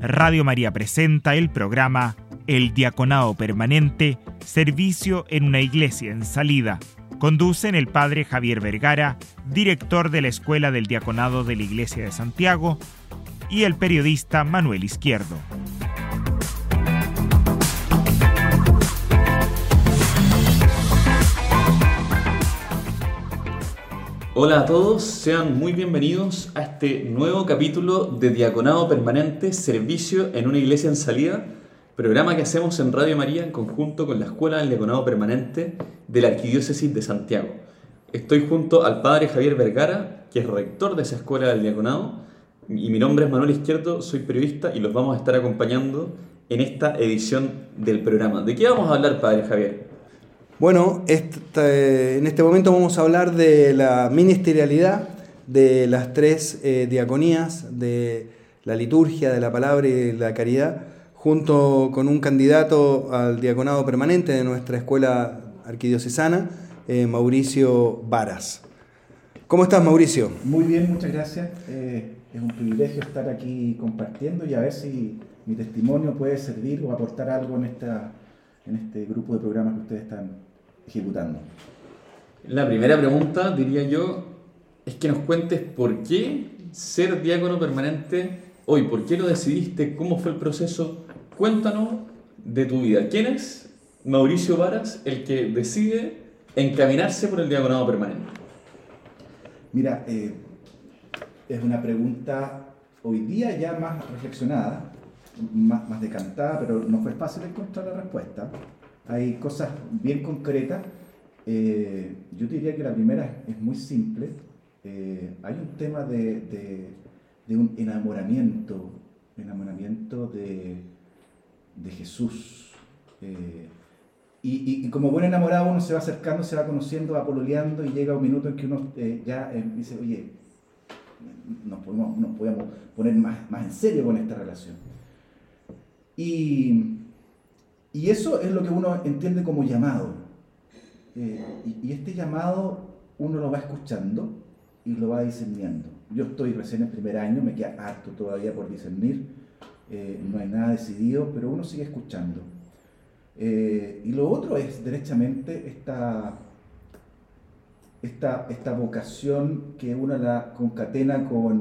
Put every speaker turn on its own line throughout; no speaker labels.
Radio María presenta el programa El Diaconado Permanente, servicio en una iglesia en salida. Conducen el padre Javier Vergara, director de la Escuela del Diaconado de la Iglesia de Santiago, y el periodista Manuel Izquierdo.
Hola a todos, sean muy bienvenidos a este nuevo capítulo de Diaconado Permanente, servicio en una iglesia en salida, programa que hacemos en Radio María en conjunto con la Escuela del Diaconado Permanente de la Arquidiócesis de Santiago. Estoy junto al padre Javier Vergara, que es rector de esa Escuela del Diaconado, y mi nombre es Manuel Izquierdo, soy periodista y los vamos a estar acompañando en esta edición del programa. ¿De qué vamos a hablar, padre Javier?
Bueno, en este momento vamos a hablar de la ministerialidad de las tres diaconías, de la liturgia, de la palabra y de la caridad, junto con un candidato al diaconado permanente de nuestra escuela arquidiocesana, Mauricio Varas. ¿Cómo estás, Mauricio?
Muy bien, muchas gracias. Es un privilegio estar aquí compartiendo y a ver si mi testimonio puede servir o aportar algo en este grupo de programas que ustedes están ejecutando.
La primera pregunta, diría yo, es que nos cuentes por qué ser diácono permanente hoy, por qué lo decidiste, cómo fue el proceso. Cuéntanos de tu vida. ¿Quién es Mauricio Varas, el que decide encaminarse por el diaconado permanente?
Mira, es una pregunta hoy día ya más reflexionada, más decantada, pero no fue fácil encontrar la respuesta. Hay cosas bien concretas. Yo diría que la primera es muy simple. Hay un tema de un enamoramiento de Jesús. Y como buen enamorado uno se va acercando, se va conociendo, va pololeando y llega un minuto en que uno ya dice, oye, nos podemos poner más en serio con esta relación. Y eso es lo que uno entiende como llamado. Y este llamado uno lo va escuchando y lo va discerniendo. Yo estoy recién en primer año, me queda harto todavía por discernir, no hay nada decidido, pero uno sigue escuchando. Y lo otro es derechamente esta vocación que uno la concatena con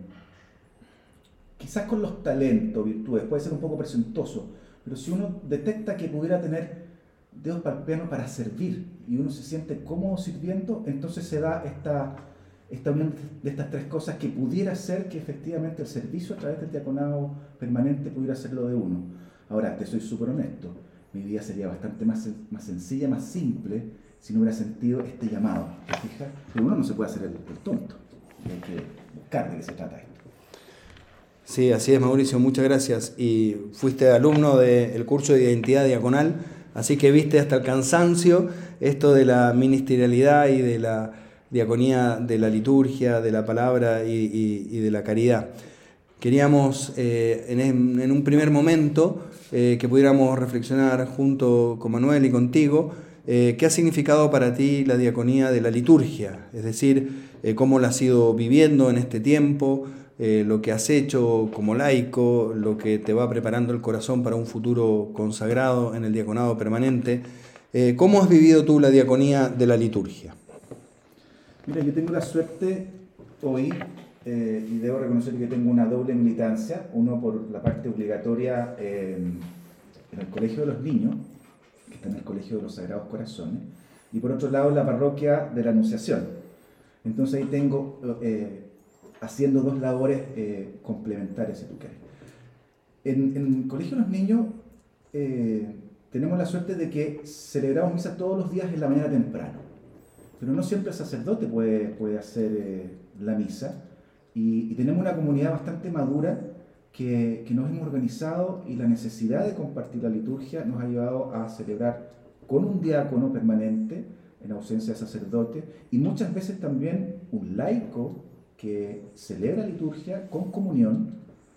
quizás con los talentos, virtudes, puede ser un poco presuntuoso, pero si uno detecta que pudiera tener dedos para el piano para servir y uno se siente cómodo sirviendo, entonces se da esta unión de estas tres cosas que pudiera ser que efectivamente el servicio a través del diaconado permanente pudiera ser lo de uno. Ahora, te soy súper honesto, mi vida sería bastante más sencilla, más simple, si no hubiera sentido este llamado, ¿te fijas? Pero uno no se puede hacer el tonto, hay que buscar de qué se trata esto.
Sí, así es, Mauricio, muchas gracias. Y fuiste alumno del curso de identidad diaconal, así que viste hasta el cansancio esto de la ministerialidad y de la diaconía, de la liturgia, de la palabra y de la caridad. Queríamos en un primer momento que pudiéramos reflexionar junto con Manuel y contigo qué ha significado para ti la diaconía de la liturgia, es decir, cómo la has ido viviendo en este tiempo, lo que has hecho como laico, lo que te va preparando el corazón para un futuro consagrado en el diaconado permanente. ¿Cómo has vivido tú la diaconía de la liturgia?
Mira, yo tengo la suerte hoy, y debo reconocer que tengo una doble militancia, uno por la parte obligatoria en el Colegio de los Niños, que está en el Colegio de los Sagrados Corazones, y por otro lado en la parroquia de la Anunciación. Entonces ahí tengo haciendo dos labores complementarias, si tú quieres. En el Colegio de los Niños tenemos la suerte de que celebramos misa todos los días en la mañana temprano, pero no siempre el sacerdote puede hacer la misa, y tenemos una comunidad bastante madura que nos hemos organizado, y la necesidad de compartir la liturgia nos ha llevado a celebrar con un diácono permanente en ausencia de sacerdote, y muchas veces también un laico que celebra liturgia con comunión,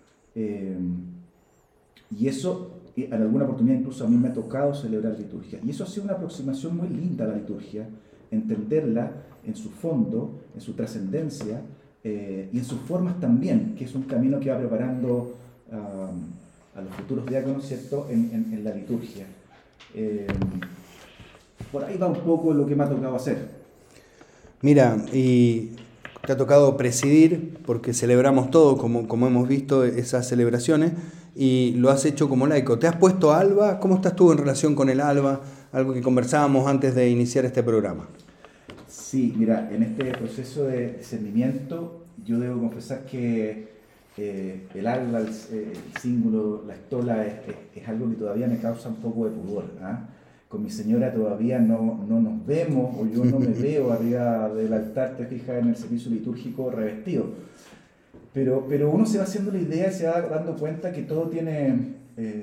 y eso en alguna oportunidad incluso a mí me ha tocado celebrar liturgia, y eso ha sido una aproximación muy linda a la liturgia, entenderla en su fondo, en su trascendencia, y en sus formas también, que es un camino que va preparando a los futuros diáconos, ¿cierto?, en la liturgia. Por ahí va un poco lo que me ha tocado hacer.
Mira, y te ha tocado presidir, porque celebramos todo, como hemos visto, esas celebraciones, y lo has hecho como laico. ¿Te has puesto alba? ¿Cómo estás tú en relación con el alba? Algo que conversábamos antes de iniciar este programa.
Sí, mira, en este proceso de discernimiento, yo debo confesar que el alba, el cíngulo, la estola es algo que todavía me causa un poco de pudor. Con mi señora todavía no nos vemos, o yo no me veo arriba del altar, te fijas, en el servicio litúrgico revestido. Pero uno se va haciendo la idea y se va dando cuenta que todo tiene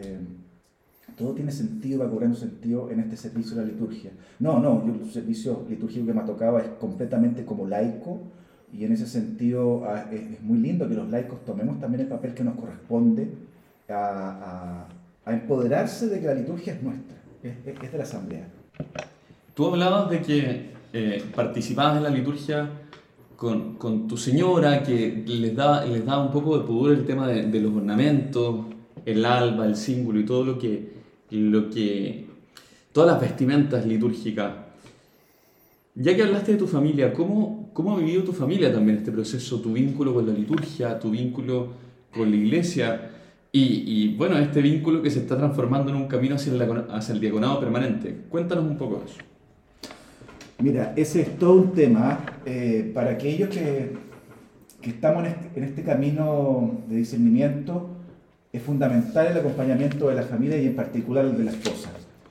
sentido, va cobrando sentido en este servicio de la liturgia. Yo el servicio litúrgico que me ha tocado es completamente como laico, y en ese sentido es muy lindo que los laicos tomemos también el papel que nos corresponde a empoderarse de que la liturgia es nuestra, es de la asamblea.
Tú hablabas de que participabas en la liturgia con tu señora, que les da un poco de pudor el tema de los ornamentos, el alba, el cíngulo y todo lo que todas las vestimentas litúrgicas. Ya que hablaste de tu familia, ¿cómo ha vivido tu familia también este proceso, tu vínculo con la liturgia, tu vínculo con la iglesia y bueno, este vínculo que se está transformando en un camino hacia el diaconado permanente? Cuéntanos un poco de eso.
Mira, ese es todo un tema. Para aquellos que estamos en este camino de discernimiento, es fundamental el acompañamiento de la familia y en particular el de la esposa.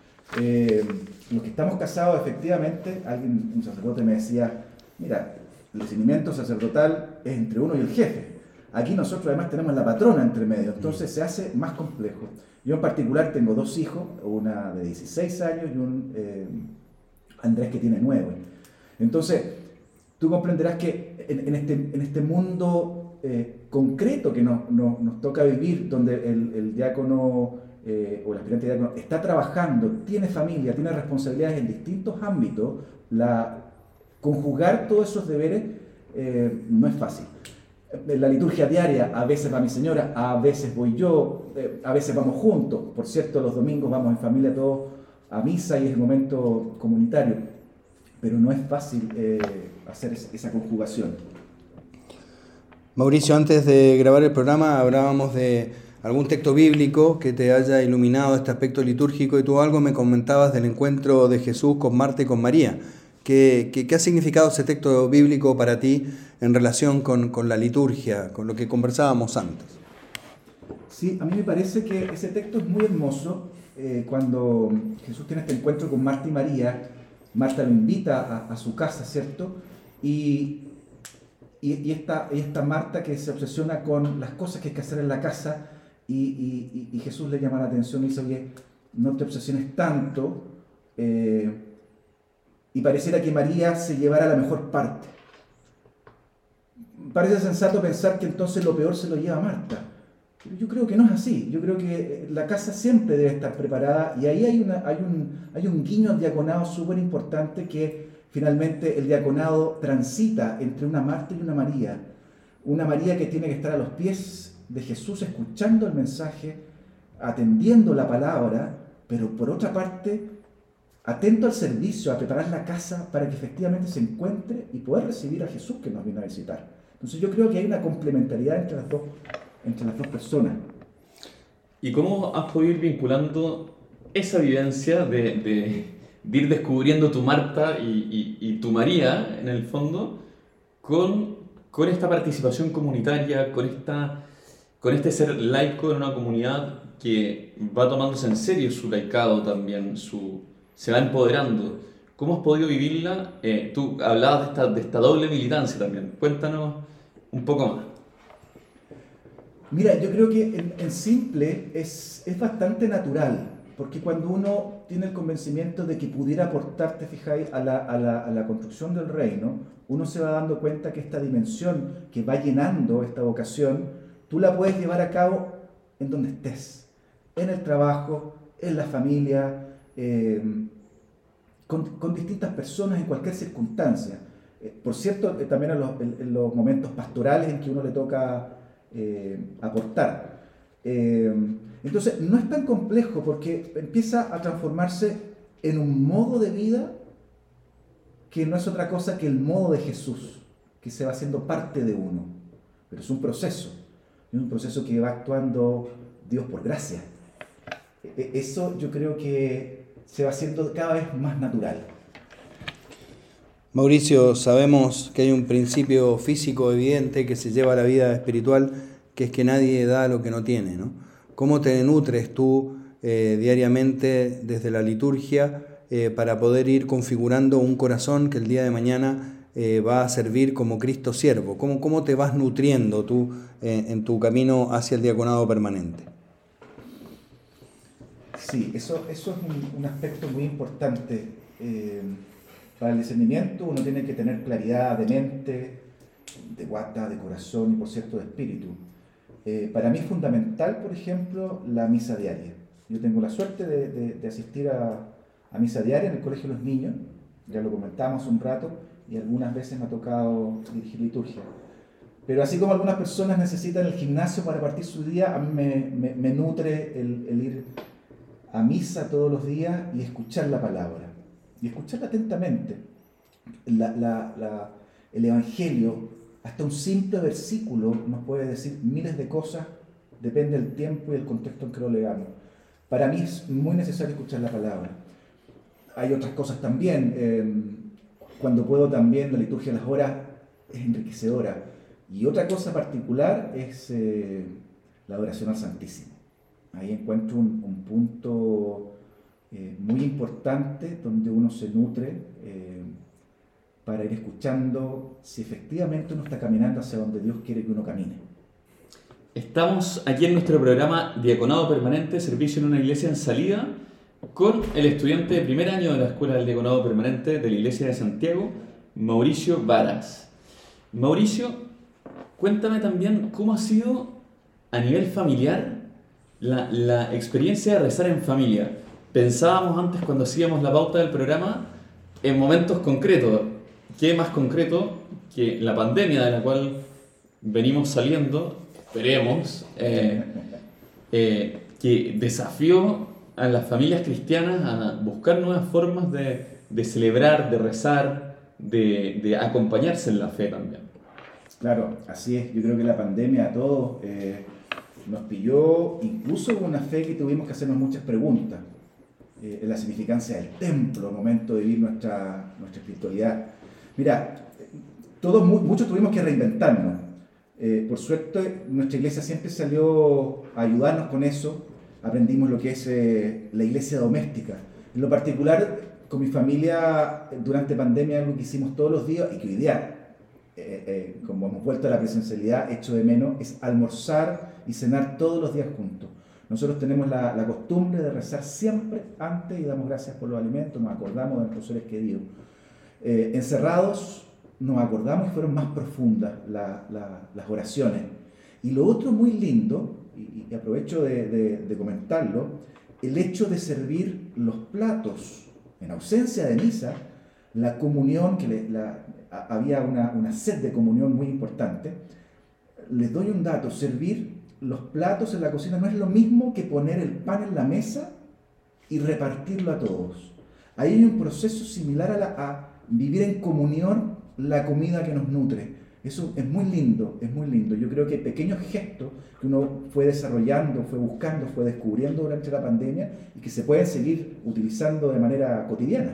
Los que estamos casados, efectivamente, un sacerdote me decía, mira, el discernimiento sacerdotal es entre uno y el jefe. Aquí nosotros además tenemos la patrona entre medio, entonces se hace más complejo. Yo en particular tengo 2 hijos, una de 16 años y un Andrés que tiene 9. Entonces, tú comprenderás que en este mundo concreto que nos toca vivir, donde el diácono o el aspirante diácono está trabajando, tiene familia, tiene responsabilidades en distintos ámbitos, conjugar todos esos deberes no es fácil. En la liturgia diaria, a veces va mi señora, a veces voy yo, a veces vamos juntos. Por cierto, los domingos vamos en familia todos a misa y es el momento comunitario, pero no es fácil hacer esa conjugación.
Mauricio, antes de grabar el programa hablábamos de algún texto bíblico que te haya iluminado este aspecto litúrgico, y tú algo me comentabas del encuentro de Jesús con Marta y con María. ¿Qué ha significado ese texto bíblico para ti en relación con la liturgia, con lo que conversábamos antes?
Sí, a mí me parece que ese texto es muy hermoso. Cuando Jesús tiene este encuentro con Marta y María, Marta lo invita a su casa, ¿cierto? Y esta Marta que se obsesiona con las cosas que hay que hacer en la casa, y Jesús le llama la atención y dice, oye, no te obsesiones tanto, y pareciera que María se llevara la mejor parte. Parece sensato pensar que entonces lo peor se lo lleva Marta. Pero yo creo que no es así. Yo creo que la casa siempre debe estar preparada, y ahí hay un guiño al diaconado súper importante, que finalmente el diaconado transita entre una Marta y una María que tiene que estar a los pies de Jesús, escuchando el mensaje, atendiendo la palabra, pero por otra parte, atento al servicio, a preparar la casa para que efectivamente se encuentre y poder recibir a Jesús que nos viene a visitar. Entonces yo creo que hay una complementariedad entre las dos personas.
¿Y cómo has podido ir vinculando esa vivencia de ir descubriendo tu Marta y tu María, en el fondo, con esta participación comunitaria, con este ser laico en una comunidad que va tomándose en serio su laicado también, se va empoderando? ¿Cómo has podido vivirla? Tú hablabas de esta doble militancia también. Cuéntanos un poco más.
Mira, yo creo que en simple es bastante natural, porque cuando uno tiene el convencimiento de que pudiera aportar, te fijáis, a la construcción del reino, uno se va dando cuenta que esta dimensión que va llenando esta vocación, tú la puedes llevar a cabo en donde estés, en el trabajo, en la familia, con distintas personas, en cualquier circunstancia. Por cierto, también en los momentos pastorales en que uno le toca aportar. Entonces, no es tan complejo porque empieza a transformarse en un modo de vida que no es otra cosa que el modo de Jesús, que se va haciendo parte de uno. Pero es un proceso que va actuando Dios por gracia. Eso yo creo que se va haciendo cada vez más natural.
Mauricio, sabemos que hay un principio físico evidente que se lleva a la vida espiritual, que es que nadie da lo que no tiene, ¿no? ¿Cómo te nutres tú diariamente desde la liturgia para poder ir configurando un corazón que el día de mañana va a servir como Cristo siervo? ¿Cómo te vas nutriendo tú en tu camino hacia el diaconado permanente?
Sí, eso es un aspecto muy importante. Para el discernimiento uno tiene que tener claridad de mente, de guata, de corazón y por cierto de espíritu. Para mí es fundamental, por ejemplo, la misa diaria. Yo tengo la suerte de asistir a misa diaria en el Colegio de los Niños, ya lo comentamos un rato, y algunas veces me ha tocado dirigir liturgia. Pero así como algunas personas necesitan el gimnasio para partir su día, a mí me nutre el ir a misa todos los días y escuchar la palabra. Y escucharla atentamente. El Evangelio, hasta un simple versículo, nos puede decir miles de cosas, depende del tiempo y del contexto en que lo leamos. Para mí es muy necesario escuchar la palabra. Hay otras cosas también. Cuando puedo también, la liturgia de las horas es enriquecedora. Y otra cosa particular es la adoración al Santísimo. Ahí encuentro un punto muy importante donde uno se nutre para ir escuchando si efectivamente uno está caminando hacia donde Dios quiere que uno camine.
Estamos aquí en nuestro programa Diaconado Permanente, Servicio en una Iglesia en Salida, con el estudiante de primer año de la Escuela del Diaconado Permanente de la Iglesia de Santiago, Mauricio Varas. Mauricio, cuéntame también cómo ha sido a nivel familiar la experiencia de rezar en familia. Pensábamos antes, cuando hacíamos la pauta del programa, en momentos concretos. ¿Qué más concreto que la pandemia de la cual venimos saliendo, esperemos, que desafió a las familias cristianas a buscar nuevas formas de celebrar, de rezar, de acompañarse en la fe también?
Claro, así es. Yo creo que la pandemia a todos nos pilló, incluso con una fe que tuvimos que hacernos muchas preguntas. En la significancia del templo, al momento de vivir nuestra espiritualidad. Mira, muchos tuvimos que reinventarnos. Por suerte, nuestra iglesia siempre salió a ayudarnos con eso. Aprendimos lo que es la iglesia doméstica. En lo particular, con mi familia, durante pandemia, algo que hicimos todos los días y que hoy día, como hemos vuelto a la presencialidad, echo de menos, es almorzar y cenar todos los días juntos. Nosotros tenemos la costumbre de rezar siempre antes y damos gracias por los alimentos, nos acordamos de nuestros seres queridos. Encerrados nos acordamos y fueron más profundas las oraciones. Y lo otro muy lindo, y aprovecho de comentarlo, el hecho de servir los platos en ausencia de misa, la comunión, había una sed de comunión muy importante. Les doy un dato: servir los platos en la cocina no es lo mismo que poner el pan en la mesa y repartirlo a todos. Ahí hay un proceso similar a vivir en comunión la comida que nos nutre. Eso es muy lindo, es muy lindo. Yo creo que pequeños gestos que uno fue desarrollando, fue buscando, fue descubriendo durante la pandemia y que se pueden seguir utilizando de manera cotidiana.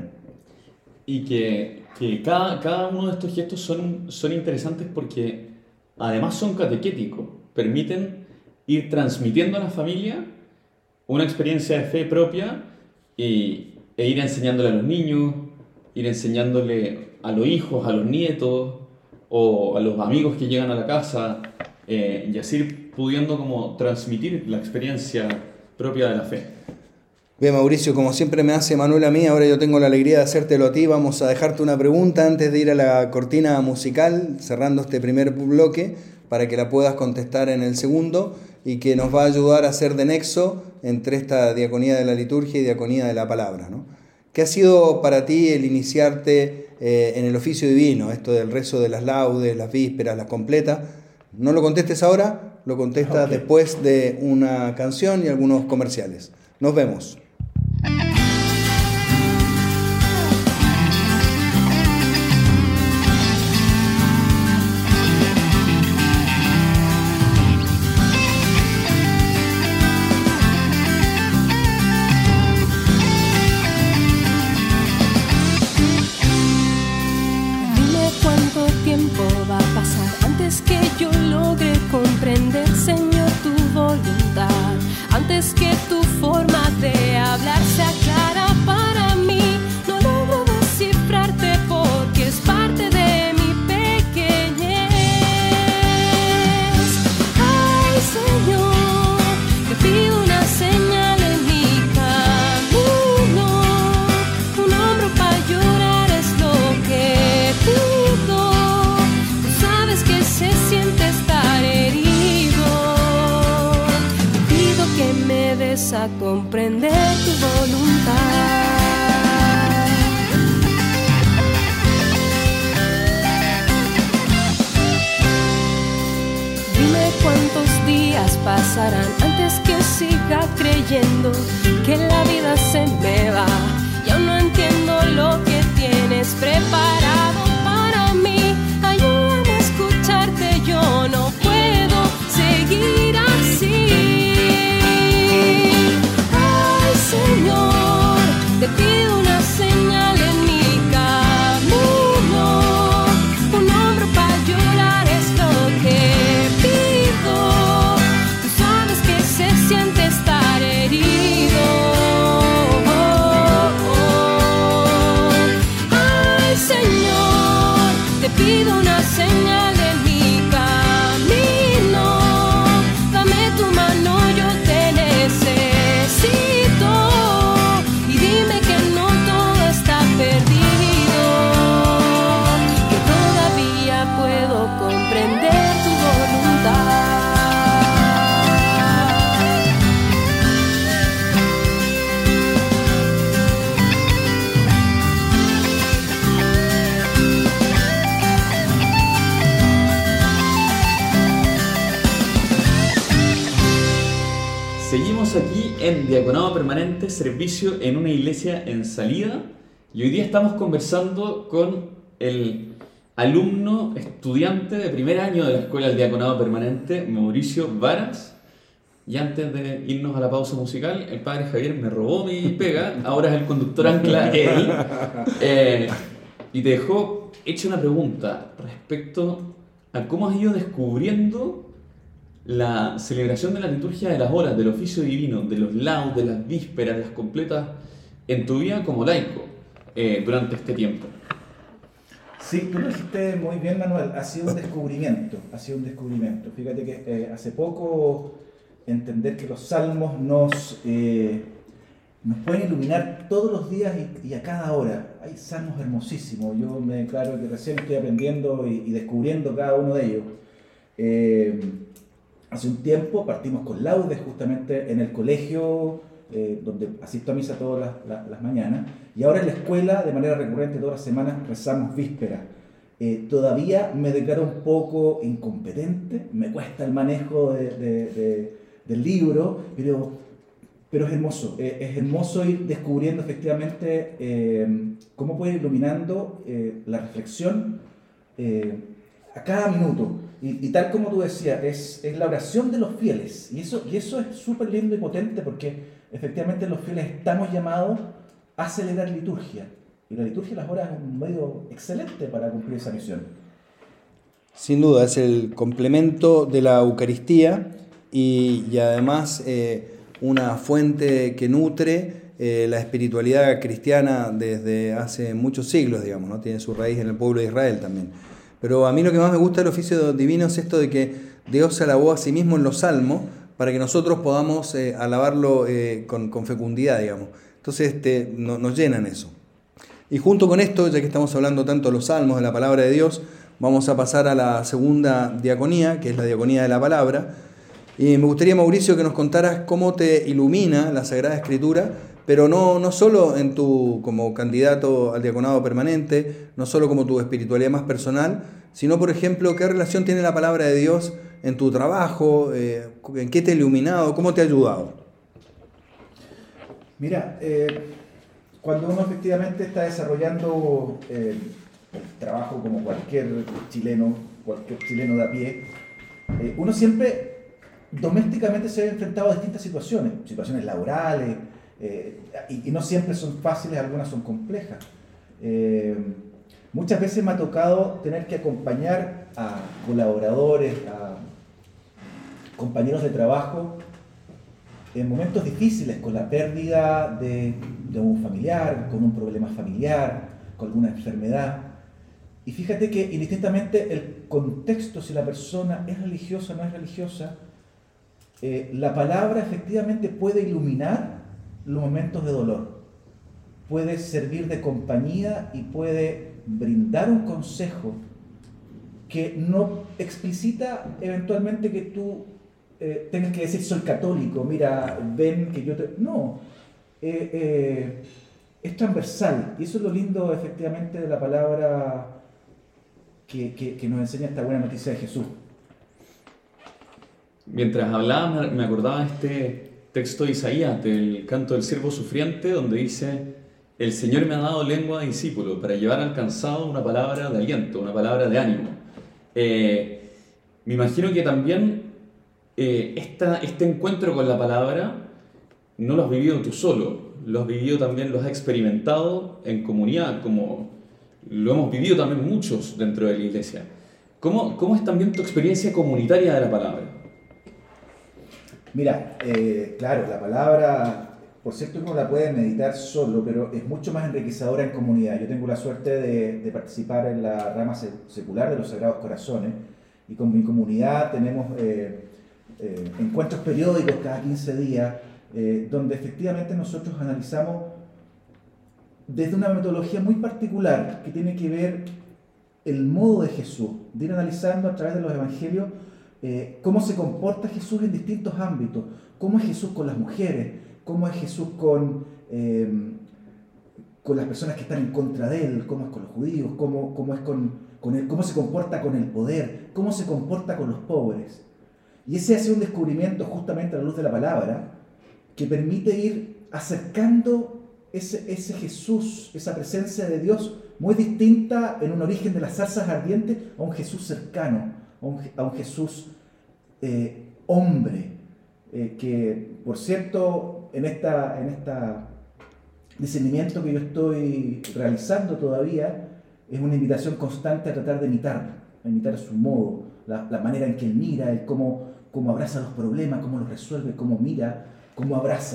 Y que cada uno de estos gestos son interesantes porque además son catequéticos, permiten ir transmitiendo a la familia una experiencia de fe propia e ir enseñándole a los niños, ir enseñándole a los hijos, a los nietos o a los amigos que llegan a la casa, y así ir pudiendo como transmitir la experiencia propia de la fe.
Bien, Mauricio, como siempre me hace Manuel a mí, ahora yo tengo la alegría de hacértelo a ti. Vamos a dejarte una pregunta antes de ir a la cortina musical, cerrando este primer bloque, para que la puedas contestar en el segundo y que nos va a ayudar a hacer de nexo entre esta diaconía de la liturgia y diaconía de la palabra, ¿no? ¿Qué ha sido para ti el iniciarte en el oficio divino, esto del rezo de las laudes, las vísperas, las completas? No lo contestes ahora, lo contestas después de una canción y algunos comerciales. Nos vemos.
Comprender, Señor, tu voluntad, antes que tu forma de hablar se aclara para mí. No logro descifrarte porque es parte de mi pequeñez. Ay, Señor, te pido una señal en mi camino. Un hombro para llorar es lo que pido. Tú sabes que se siente estar herido. Que me des a comprender tu voluntad. Dime cuántos días pasarán antes que siga creyendo que la vida se me va. Y aún no entiendo lo que tienes preparado para mí. Ayúdame a escucharte, yo no puedo seguir así. Señor, te pido una señal en mi camino. Un hombro para llorar es lo que pido. Tú sabes que se siente estar herido. Ay, Señor, te pido una señal en mi camino. Dame tu mano, yo te necesito.
Seguimos aquí en Diaconado Permanente, servicio en una iglesia en salida, y hoy día estamos conversando con el alumno estudiante de primer año de la Escuela del Diaconado Permanente, Mauricio Varas. Y antes de irnos a la pausa musical, el padre Javier me robó mi pega, ahora es el conductor ancla él, y te dejó hecha una pregunta respecto a cómo has ido descubriendo la celebración de la liturgia de las horas, del oficio divino, de los laudes, de las vísperas, de las completas, en tu vida como laico durante este tiempo.
Sí, tú lo dijiste muy bien, Manuel, ha sido un descubrimiento, Fíjate que hace poco entender que los salmos nos pueden iluminar todos los días y a cada hora. Hay salmos hermosísimos, yo me declaro que recién estoy aprendiendo y descubriendo cada uno de ellos. Hace un tiempo partimos con laudes justamente en el colegio, donde asisto a misa todas las mañanas, y ahora en la escuela, de manera recurrente, todas las semanas rezamos víspera. Todavía me declaro un poco incompetente, me cuesta el manejo del libro, pero es hermoso ir descubriendo efectivamente cómo puede ir iluminando la reflexión a cada minuto. Y tal como tú decías, es la oración de los fieles. Y eso es súper lindo y potente porque efectivamente los fieles estamos llamados a celebrar liturgia. Y la liturgia de las horas es un medio excelente para cumplir esa misión.
Sin duda, es el complemento de la Eucaristía y además una fuente que nutre la espiritualidad cristiana desde hace muchos siglos, digamos, ¿no? Tiene su raíz en el pueblo de Israel también. Pero a mí lo que más me gusta del oficio divino es esto de que Dios se alabó a sí mismo en los salmos para que nosotros podamos alabarlo con fecundidad, digamos. Entonces nos llenan eso. Y junto con esto, ya que estamos hablando tanto de los salmos, de la palabra de Dios, vamos a pasar a la segunda diaconía, que es la diaconía de la palabra. Y me gustaría, Mauricio, que nos contaras cómo te ilumina la Sagrada Escritura pero no solo como candidato al diaconado permanente, no solo como tu espiritualidad más personal, sino, por ejemplo, qué relación tiene la palabra de Dios en tu trabajo, en qué te ha iluminado, cómo te ha ayudado.
Mira, cuando uno efectivamente está desarrollando el trabajo como cualquier chileno de a pie, uno siempre domésticamente se ha enfrentado a distintas situaciones laborales, y no siempre son fáciles, algunas son complejas. Muchas veces me ha tocado tener que acompañar a colaboradores, a compañeros de trabajo en momentos difíciles, con la pérdida de un familiar, con un problema familiar, con alguna enfermedad. Y fíjate que indistintamente el contexto, si la persona es religiosa o no es religiosa, la palabra efectivamente puede iluminar los momentos de dolor, puede servir de compañía y puede brindar un consejo que no explicita eventualmente que tú tengas que decir soy católico, mira, ven que yo te... No, es transversal, y eso es lo lindo efectivamente de la palabra que nos enseña esta buena noticia de Jesús.
Mientras hablaba me acordaba de este texto de Isaías, del canto del siervo sufriente, donde dice: el Señor me ha dado lengua de discípulo para llevar al cansado una palabra de aliento, una palabra de ánimo. Me imagino que también este encuentro con la palabra no lo has vivido tú solo, lo has vivido también, lo has experimentado en comunidad, como lo hemos vivido también muchos dentro de la iglesia. ¿Cómo es también tu experiencia comunitaria de la palabra?
Mira, claro, la palabra, por cierto, uno la puede meditar solo, pero es mucho más enriquecedora en comunidad. Yo tengo la suerte de participar en la rama secular de los Sagrados Corazones, y con mi comunidad tenemos encuentros periódicos cada 15 días, donde efectivamente nosotros analizamos desde una metodología muy particular que tiene que ver el modo de Jesús, de ir analizando a través de los evangelios cómo se comporta Jesús en distintos ámbitos, cómo es Jesús con las mujeres, cómo es Jesús con las personas que están en contra de él, cómo es con los judíos, cómo es con él, cómo se comporta con el poder, cómo se comporta con los pobres. Y ese hace un descubrimiento justamente a la luz de la palabra que permite ir acercando ese Jesús, esa presencia de Dios muy distinta en un origen de las zarzas ardientes a un Jesús cercano, a un Jesús hombre, que por cierto en este discernimiento que yo estoy realizando todavía es una invitación constante a tratar de imitar su modo, la manera en que él mira, cómo abraza los problemas, cómo los resuelve, cómo mira, cómo abraza.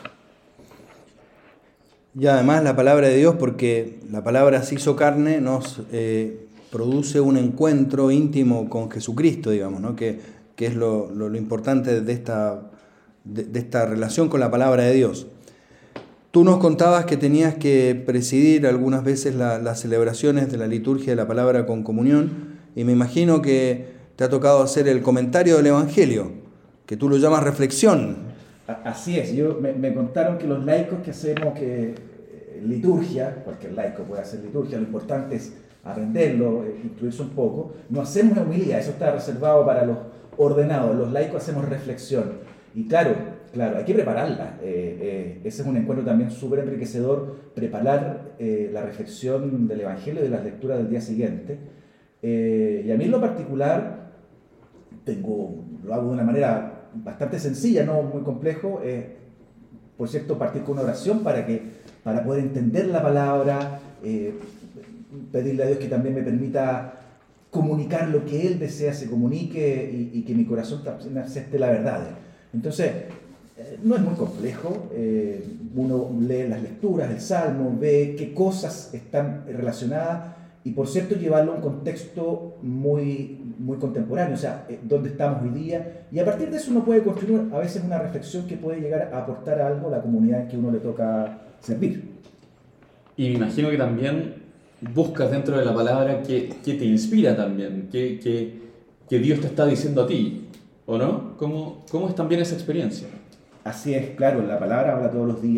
Y además la palabra de Dios, porque la palabra se hizo carne, nos produce un encuentro íntimo con Jesucristo, digamos, ¿no? que es lo importante de esta relación con la palabra de Dios. Tú nos contabas que tenías que presidir algunas veces las celebraciones de la liturgia de la palabra con comunión, y me imagino que te ha tocado hacer el comentario del Evangelio, que tú lo llamas reflexión.
Así es, me contaron que los laicos que hacemos liturgia, cualquier laico puede hacer liturgia, lo importante es aprenderlo, instruirse un poco. No hacemos homilía, eso está reservado para los ordenados, los laicos hacemos reflexión. Y claro, hay que prepararla. Ese es un encuentro también súper enriquecedor, preparar la reflexión del Evangelio y de las lecturas del día siguiente. Y a mí en lo particular, lo hago de una manera bastante sencilla, no muy complejo. Por cierto, partir con una oración para poder entender la palabra, pedirle a Dios que también me permita comunicar lo que Él desea se comunique y que mi corazón también acepte la verdad. Entonces, no es muy complejo. Uno lee las lecturas del Salmo, ve qué cosas están relacionadas y, por cierto, llevarlo a un contexto muy, muy contemporáneo, o sea, dónde estamos hoy día. Y a partir de eso uno puede construir a veces una reflexión que puede llegar a aportar algo a la comunidad en que uno le toca servir.
Y me imagino que también buscas dentro de la palabra que te inspira también, que Dios te está diciendo a ti, ¿o no? ¿Cómo es también esa experiencia?
Así es, claro, la palabra habla todos los días,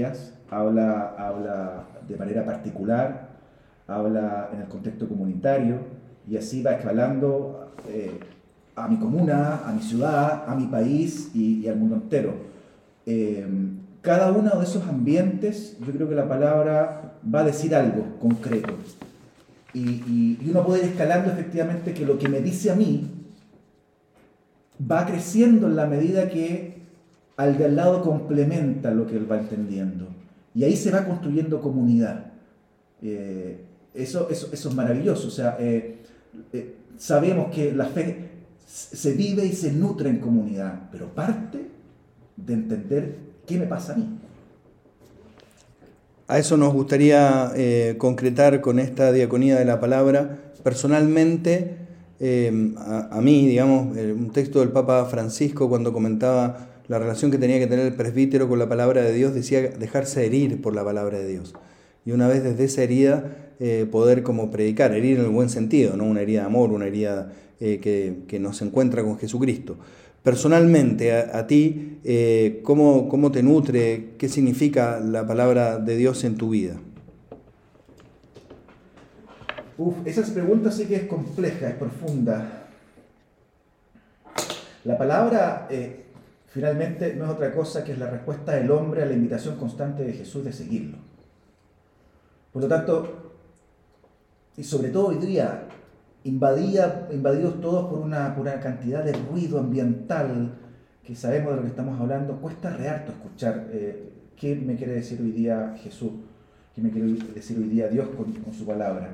habla de manera particular, habla en el contexto comunitario, y así va escalando a mi comuna, a mi ciudad, a mi país y al mundo entero. Cada uno de esos ambientes, yo creo que la palabra va a decir algo concreto. Y uno puede ir escalando efectivamente que lo que me dice a mí va creciendo en la medida que al de al lado complementa lo que él va entendiendo. Y ahí se va construyendo comunidad. Eso es maravilloso. O sea, sabemos que la fe se vive y se nutre en comunidad, pero parte de entender qué me pasa a mí.
A eso nos gustaría concretar con esta diaconía de la palabra. Personalmente, a mí, digamos, un texto del Papa Francisco cuando comentaba la relación que tenía que tener el presbítero con la palabra de Dios, decía dejarse herir por la palabra de Dios. Y una vez desde esa herida poder como predicar, herir en el buen sentido, no una herida de amor, una herida que nos encuentra con Jesucristo. Personalmente, a ti, ¿cómo te nutre? ¿Qué significa la palabra de Dios en tu vida?
Esa pregunta sí que es compleja, es profunda. La palabra finalmente no es otra cosa que es la respuesta del hombre a la invitación constante de Jesús de seguirlo. Por lo tanto, y sobre todo hoy día, invadidos todos por una cantidad de ruido ambiental que sabemos de lo que estamos hablando, cuesta re harto escuchar qué me quiere decir hoy día Jesús, qué me quiere decir hoy día Dios con su palabra.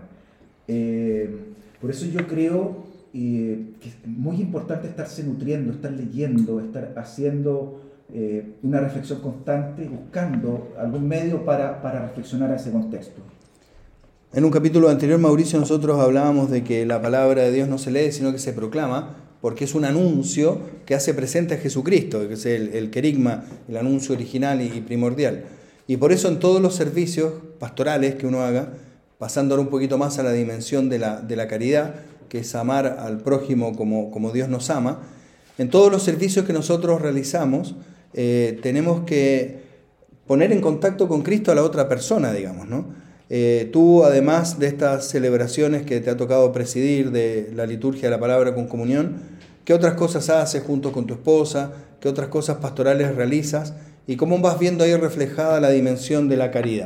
Por eso yo creo que es muy importante estarse nutriendo, estar leyendo, estar haciendo una reflexión constante, buscando algún medio para reflexionar a ese contexto.
En un capítulo anterior, Mauricio, nosotros hablábamos de que la palabra de Dios no se lee, sino que se proclama, porque es un anuncio que hace presente a Jesucristo, que es el querigma, el anuncio original y primordial. Y por eso en todos los servicios pastorales que uno haga, pasando ahora un poquito más a la dimensión de la caridad, que es amar al prójimo como Dios nos ama, en todos los servicios que nosotros realizamos, tenemos que poner en contacto con Cristo a la otra persona, digamos, ¿no? Tú, además de estas celebraciones que te ha tocado presidir, de la liturgia de la palabra con comunión, ¿qué otras cosas haces junto con tu esposa? ¿Qué otras cosas pastorales realizas? ¿Y cómo vas viendo ahí reflejada la dimensión de la caridad?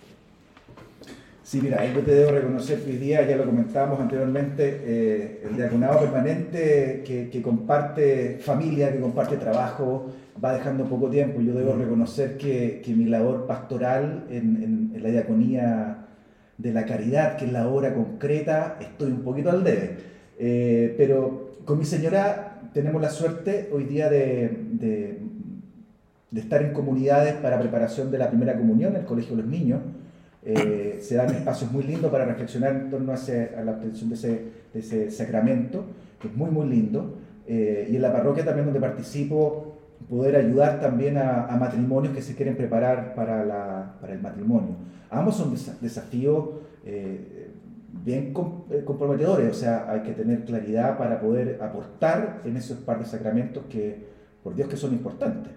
Sí, mira, yo te debo reconocer que hoy día, ya lo comentábamos anteriormente, el diaconado permanente que comparte familia, que comparte trabajo, va dejando poco tiempo. Yo debo reconocer que mi labor pastoral en la diaconía de la caridad, que es la obra concreta, estoy un poquito al debe. Pero con mi señora tenemos la suerte hoy día de estar en comunidades para preparación de la primera comunión, el Colegio de los Niños. Se dan espacios muy lindos para reflexionar en torno a la obtención de ese sacramento, que es muy, muy lindo. Y en la parroquia también donde participo, poder ayudar también a matrimonios que se quieren preparar para el matrimonio. Ambos son desafíos bien comprometedores, o sea, hay que tener claridad para poder aportar en esos par de sacramentos que, por Dios, que son importantes.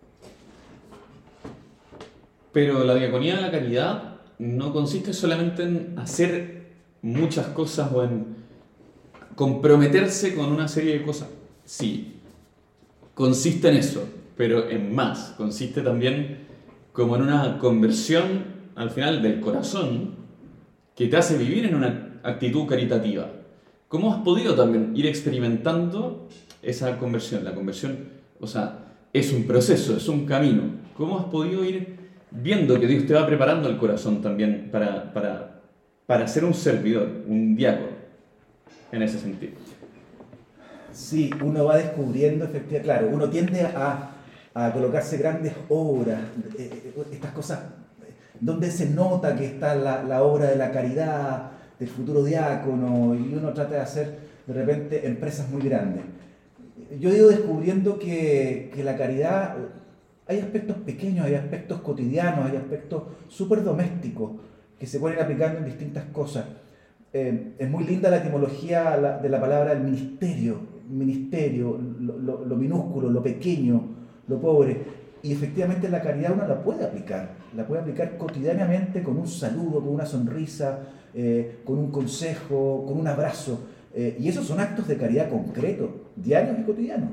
Pero la diaconía de la caridad no consiste solamente en hacer muchas cosas o en comprometerse con una serie de cosas. Sí, consiste en eso, pero en más. Consiste también como en una conversión al final del corazón que te hace vivir en una actitud caritativa. ¿Cómo has podido también ir experimentando esa conversión? La conversión, o sea, es un proceso, es un camino. ¿Cómo has podido ir viendo que Dios te va preparando el corazón también para ser un servidor, un diácono, en ese sentido?
Sí, uno va descubriendo, efectivamente, claro, uno tiende a colocarse grandes obras, estas cosas donde se nota que está la obra de la caridad, del futuro diácono, y uno trata de hacer de repente empresas muy grandes. Yo he ido descubriendo que la caridad, hay aspectos pequeños, hay aspectos cotidianos, hay aspectos súper domésticos que se pueden aplicando en distintas cosas. Es muy linda la etimología de la palabra el ministerio, lo minúsculo, lo pequeño, lo pobre. y efectivamente la caridad uno la puede aplicar cotidianamente con un saludo, con una sonrisa, con un consejo, con un abrazo. Y esos son actos de caridad concretos, diarios y cotidianos.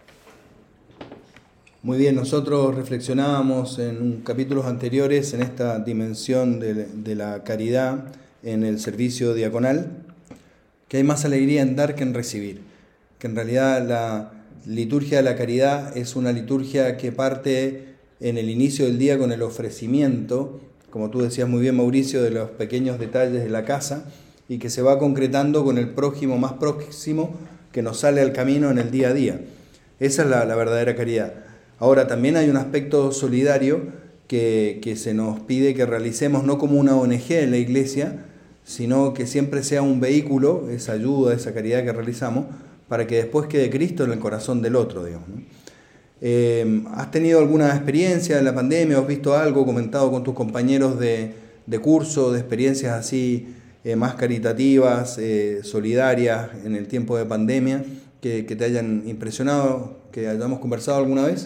Muy bien, nosotros reflexionábamos en capítulos anteriores en esta dimensión de la caridad en el servicio diaconal, que hay más alegría en dar que en recibir, que en realidad la liturgia de la caridad es una liturgia que parte en el inicio del día con el ofrecimiento, como tú decías muy bien, Mauricio, de los pequeños detalles de la casa, y que se va concretando con el prójimo más próximo que nos sale al camino en el día a día. Esa es la verdadera caridad. Ahora, también hay un aspecto solidario que se nos pide que realicemos no como una ONG en la iglesia, sino que siempre sea un vehículo, esa ayuda, esa caridad que realizamos, para que después quede Cristo en el corazón del otro, digamos, ¿no? ¿Has tenido alguna experiencia en la pandemia? ¿Has visto algo comentado con tus compañeros de curso, de experiencias así más caritativas, solidarias en el tiempo de pandemia, que te hayan impresionado, que hayamos conversado alguna vez?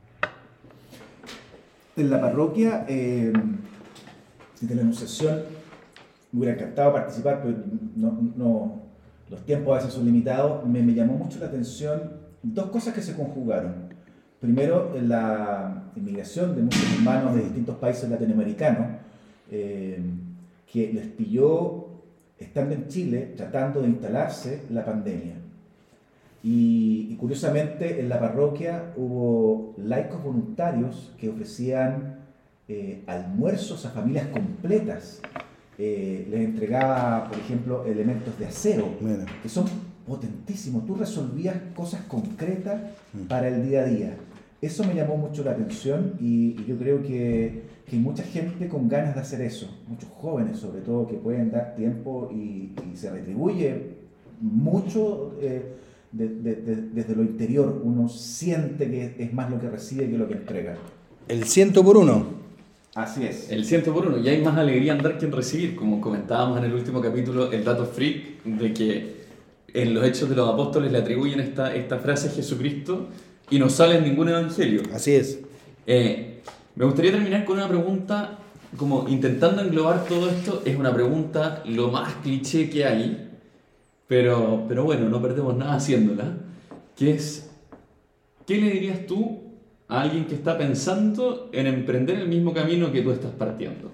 En la parroquia, de la Anunciación, me hubiera encantado participar, pero no, los tiempos a veces son limitados. Me llamó mucho la atención dos cosas que se conjugaron. Primero, la inmigración de muchos hermanos de distintos países latinoamericanos, que les pilló, estando en Chile, tratando de instalarse, la pandemia. Y curiosamente en la parroquia hubo laicos voluntarios que ofrecían almuerzos a familias completas. Les entregaba, por ejemplo, elementos de acero, que son potentísimos. Tú resolvías cosas concretas para el día a día. Eso me llamó mucho la atención y yo creo que hay mucha gente con ganas de hacer eso, muchos jóvenes sobre todo, que pueden dar tiempo y se retribuye mucho. Desde lo interior uno siente que es más lo que recibe que lo que entrega.
El 100 por 1.
Así es.
El 100 por 1. Y hay más alegría en dar que en recibir, como comentábamos en el último capítulo, el dato freak de que en los Hechos de los Apóstoles le atribuyen esta frase a Jesucristo y no sale en ningún evangelio.
Así es.
Me gustaría terminar con una pregunta, como intentando englobar todo esto. Es una pregunta lo más cliché que hay, pero bueno, no perdemos nada haciéndola, que es, ¿qué le dirías tú a alguien que está pensando en emprender el mismo camino que tú estás partiendo?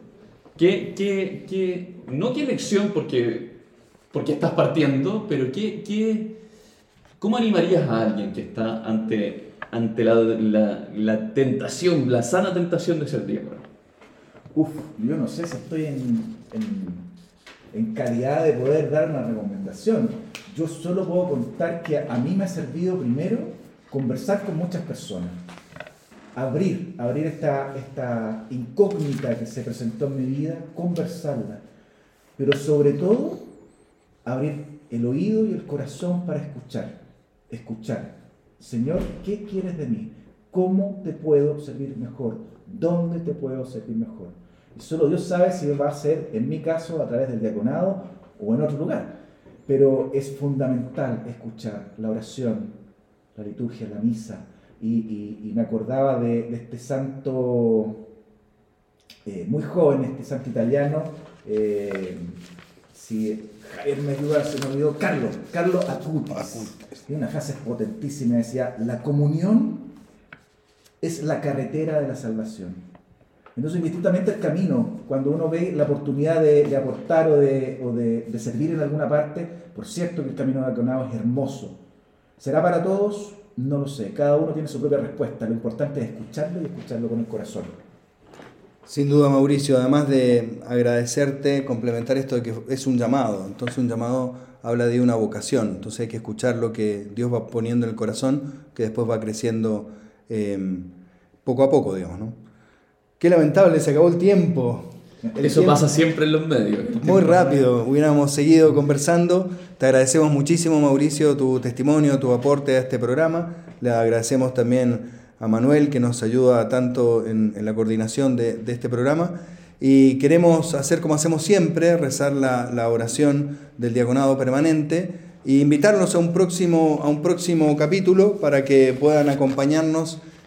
No qué lección porque estás partiendo, pero ¿cómo animarías a alguien que está ante la tentación, la sana tentación de ser diácono?
Yo no sé si estoy en calidad de poder dar una recomendación. Yo solo puedo contar que a mí me ha servido primero conversar con muchas personas, abrir esta incógnita que se presentó en mi vida, conversarla, pero sobre todo abrir el oído y el corazón para escuchar. Señor, ¿qué quieres de mí? ¿Cómo te puedo servir mejor? ¿Dónde te puedo servir mejor? Y solo Dios sabe si va a ser, en mi caso, a través del diaconado o en otro lugar. Pero es fundamental escuchar la oración, la liturgia, la misa. Y me acordaba de este santo, muy joven, este santo italiano, si Javier me ayuda, se me olvidó, Carlo Acutis. Tiene una frase potentísima, decía, la comunión es la carretera de la salvación. Entonces, indistintamente el camino, cuando uno ve la oportunidad de aportar o de servir en alguna parte, por cierto que el camino de diaconado es hermoso. ¿Será para todos? No lo sé. Cada uno tiene su propia respuesta. Lo importante es escucharlo y escucharlo con el corazón.
Sin duda, Mauricio, además de agradecerte, complementar esto de que es un llamado. Entonces, un llamado habla de una vocación. Entonces, hay que escuchar lo que Dios va poniendo en el corazón, que después va creciendo poco a poco, digamos, ¿no? Qué lamentable, se acabó el tiempo.
Eso pasa siempre en los medios.
Muy rápido, hubiéramos seguido conversando. Te agradecemos muchísimo, Mauricio, tu testimonio, tu aporte a este programa. Le agradecemos también a Manuel, que nos ayuda tanto en la coordinación de este programa. Y queremos hacer como hacemos siempre, rezar la oración del diaconado permanente e invitarlos a un próximo capítulo para que puedan acompañarnos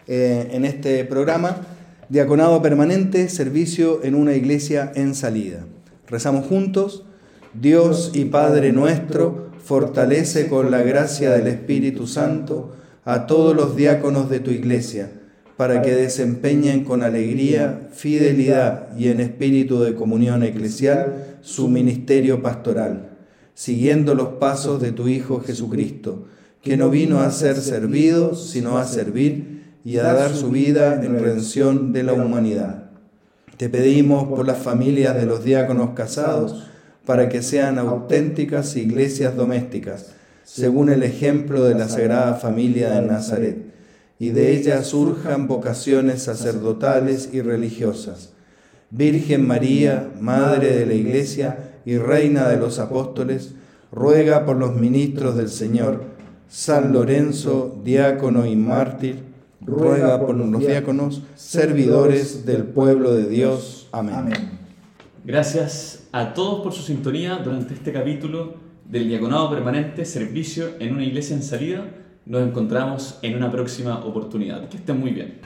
en este programa, Diaconado Permanente, Servicio en una Iglesia en Salida. Rezamos juntos. Dios y Padre nuestro, fortalece con la gracia del Espíritu Santo a todos los diáconos de tu Iglesia, para que desempeñen con alegría, fidelidad y en espíritu de comunión eclesial su ministerio pastoral, siguiendo los pasos de tu Hijo Jesucristo, que no vino a ser servido, sino a servir y a dar su vida en redención de la humanidad. Te pedimos por las familias de los diáconos casados, para que sean auténticas iglesias domésticas, según el ejemplo de la Sagrada Familia de Nazaret, y de ellas surjan vocaciones sacerdotales y religiosas. Virgen María, Madre de la Iglesia y Reina de los Apóstoles, ruega por los ministros del Señor. San Lorenzo, diácono y mártir, ruega por los diáconos, servidores del pueblo de Dios. Amén.
Gracias a todos por su sintonía durante este capítulo del Diaconado Permanente, Servicio en una Iglesia en Salida. Nos encontramos en una próxima oportunidad. Que estén muy bien.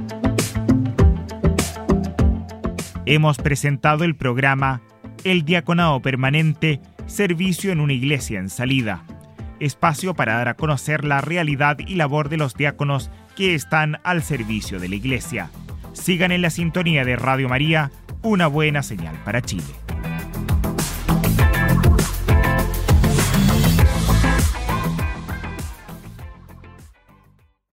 Hemos presentado el programa El Diaconado Permanente, Servicio en una Iglesia en Salida. Espacio para dar a conocer la realidad y labor de los diáconos que están al servicio de la Iglesia. Sigan en la sintonía de Radio María, una buena señal para Chile.